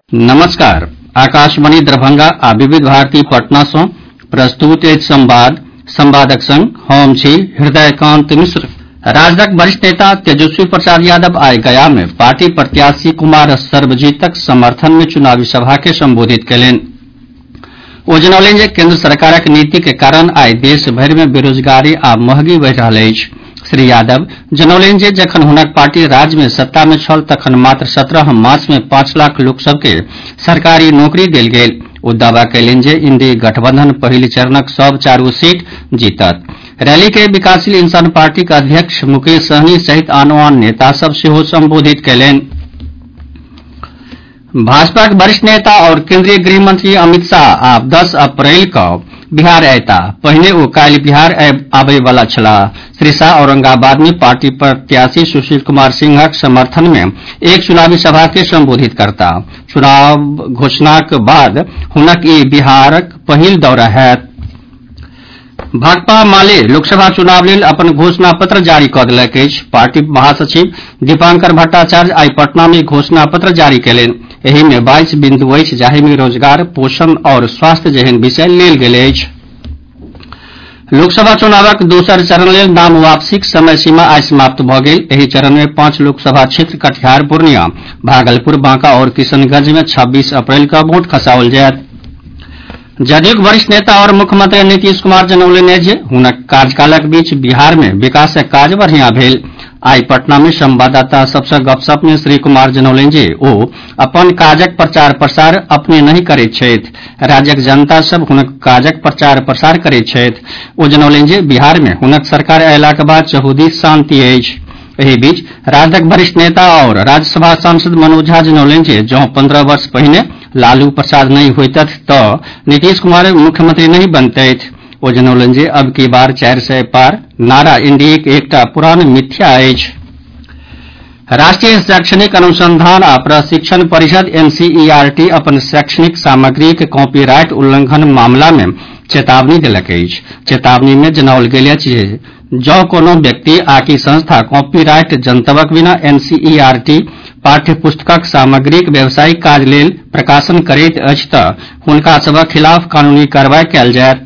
नमस्कार। आकाशवाणी दरभंगा आ विविध भारती पटना सँ प्रस्तुत अछि संवादक संग हम छी हृदयकांत मिश्र। राजदक वरिष्ठ नेता तेजस्वी प्रसाद यादव आइ गया में पार्टी प्रत्याशी कुमार सर्वजीतक समर्थन में चुनावी सभा के संबोधित कयलनि। ओ जनौलनि जे केंद्र सरकारक नीति के कारण आइ देश भरि में बेरोजगारी आ महगी बढ़ि रहल अछि। श्री यादव जनौलनि जे जखन हुनक पार्टी राज्य में सत्ता में छल तखन मात्र 17 मास में 5 लाख लोक सभ के सरकारी नौकरी देल गेल। ओ दावा कयलनि जे इंडी गठबंधन पहिल चरणक सब 4 सीट जीतत। रैली के विकासशील इंसान पार्टी के अध्यक्ष मुकेश सहनी सहित आन नेता सभ सेहो संबोधित कयलनि। भाजपा के वरिष्ठ नेता और केंद्रीय गृह मंत्री अमित शाह आब 10 अप्रैल कऽ बिहार अयताह। पहिने ओ काल्हि बिहार आबय वाला छलाह। श्री शाह औरंगाबाद में पार्टी प्रत्याशी सुशील कुमार सिंहक समर्थन में एक चुनावी सभा के संबोधित करताह। चुनाव घोषणाक बाद हुनक ई बिहारक पहिल दौरा होयत। भाकपा माले लोकसभा चुनाव लेल अपन घोषणा पत्र जारी कऽ देलक अछि। पार्टी महासचिव दीपांकर भट्टाचार्य आइ पटना में घोषणा पत्र जारी कयलनि। एहि में 22 बिंदु अछि जाहि में रोजगार, पोषण और स्वास्थ्य जेहन विषय लेल गेल अछि। लोकसभा चुनावक दोसर चरण लेल नाम वापसीक समय सीमा आइ समाप्त भऽ गेल। एहि चरण में 5 लोकसभा क्षेत्र कटिहार, पूर्णिया, भागलपुर, बांका और किशनगंज में 26 अप्रैल कऽ वोट खसाओल जायत। जदयूक वरिष्ठ नेता और मुख्यमंत्री नीतीश कुमार जनौलनि अछि जे हुनक कार्यकालक बीच बिहार में विकासक काज बढ़िया भेल। आइ पटना में संवाददाता सबसँ गपशप में श्री कुमार जनौलनि जे ओ अपन काजक प्रचार प्रसार अपने नहि करैत छथि, राज्यक जनता सब हुनक काजक प्रचार प्रसार करैत छथि। ओ जनौलनि जे बिहार में हुनक सरकार अयलाक बाद चहुदिस शांति अछि। एहि बीच राजदक वरिष्ठ नेता और राज्यसभा सांसद मनोज झा जनौलनि जे जँ 15 वर्ष पहिने लालू प्रसाद नहि होइतथ तऽ नीतीश कुमार मुख्यमंत्री नहि बनतैथ। ओ जनौलनि जे अब की बार 400 पार नारा एनडीए के एकटा पुरान मिथ्या अछि। राष्ट्रीय शैक्षणिक अनुसंधान आ प्रशिक्षण परिषद एनसीईआरटी अपन शैक्षणिक सामग्रीक कॉपीराइट उल्लंघन मामला में चेतावनी देलक अछि। चेतावनी में जनाओल गेल अछि जे जँ कोनो व्यक्ति आकि संस्था कॉपीराइट जनतबक बिना एनसीईआरटी पाठ्य पुस्तकक सामग्रीक व्यावसायिक काज लेल प्रकाशन करैत अछि तऽ हुनका सभक खिलाफ कानूनी कार्रवाई कयल जायत।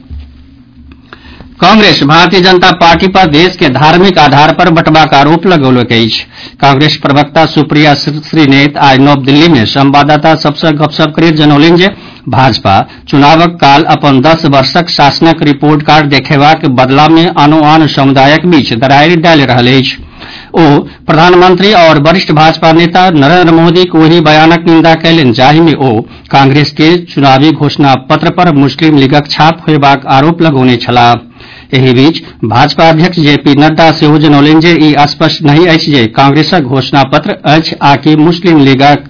कांग्रेस भारतीय जनता पार्टी पर देश के धार्मिक आधार पर बंटबाक आरोप लगौलक अछि। कांग्रेस प्रवक्ता सुप्रिया श्रीनेत आइ नव दिल्ली में संवाददाता सबसँ गपशप करैत जनौलनि जे भाजपा चुनावक काल अपन 10 वर्षक शासनक रिपोर्ट कार्ड देखेबाक बदला में आन समुदायक बीच दरारि डालि रहल अछि। ओ प्रधानमंत्री और वरिष्ठ भाजपा नेता नरेंद्र मोदीक ओहि बयानक निंदा कयलनि जाहि में ओ कांग्रेस के चुनावी घोषणा पत्र पर मुस्लिम लीगक छाप होयबाक आरोप लगौने छलाह। एहि बीच भाजपा अध्यक्ष जेपी नड्डा सेहो जनौलनि जे ई स्पष्ट नहि अछि जे कांग्रेसक घोषणा पत्र अछि आकि मुस्लिम लीगक।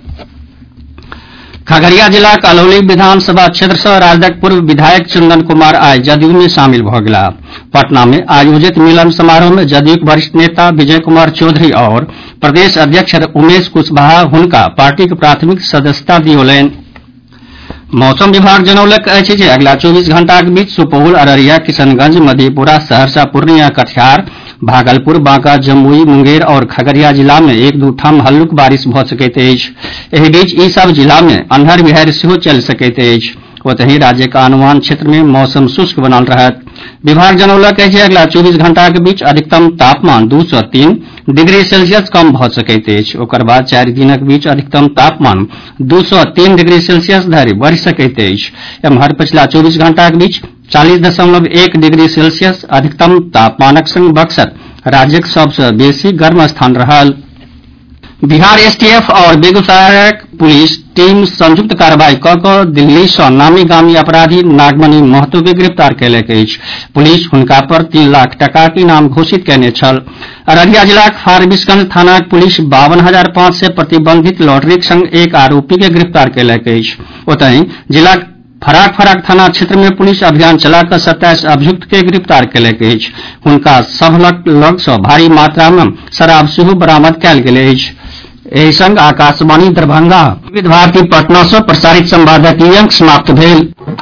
खगड़िया जिलाक अलौली विधानसभा क्षेत्र सँ राजदक पूर्व विधायक चंदन कुमार आइ जदयू में शामिल भऽ गेलाह। पटना में आयोजित मिलन समारोह में जदयूक वरिष्ठ नेता विजय कुमार चौधरी और प्रदेश अध्यक्ष उमेश कुशवाहा हुनका पार्टीक प्राथमिक सदस्यता दियौलनि। मौसम विभाग जनौलक अछि जे अगिला 24 घंटाक बीच सुपौल, अररिया, किशनगंज, मधेपुरा, सहरसा, पूर्णिया, कटिहार, भागलपुर, बांका, जमुई, मुंगेर और खगड़िया जिला में 1-2 ठाम हल्लुक बारिश भऽ सकैत अछि। एहि बीच ई सब जिला में अन्हर बिहारि सेहो चलि सकैत अछि। ओतहि राज्यक आन क्षेत्र में मौसम शुष्क बनल रहत। विभाग जनौलक अछि जे अगिला 24 घंटाक बीच अधिकतम तापमान 2 सँ 3 डिग्री सेल्सियस कम भऽ सकैत अछि। ओकर बाद 4 दिनक बीच अधिकतम तापमान 2 सँ 3 डिग्री सेल्सियस धरि बढ़ि सकैत अछि। एम्हर पछिला 24 घंटाक बीच 40.1 डिग्री सेल्सियस अधिकतम तापमानक संग बक्सर राज्यक सबसँ बेसी गर्म स्थान रहल। बिहार एसटीएफ और बेगूसरायक पुलिस टीम संयुक्त कार्रवाई कऽ दिल्ली सँ नामी गामी अपराधी नागमणि महतो के गिरफ्तार कयलक अछि। पुलिस हुनका पर 3 लाख टाकाक इनाम घोषित कयने छल। अररिया जिलाक फारबिसगंज थानाक पुलिस 52,500 प्रतिबंधित लॉटरीक संग एक आरोपी के गिरफ्तार कयलक अछि। ओतहि जिलाक फराक थाना क्षेत्र में पुलिस अभियान चला कऽ 27 अभियुक्त के गिरफ्तार कयलक अछि। हुनका सभक लग सँ भारी मात्रा में शराब सेहो बरामद कयल गेल अछि। एहि संग आकाशवाणी दरभंगा विविध भारती पटना सँ प्रसारित संवादक ई अंक समाप्त भेल।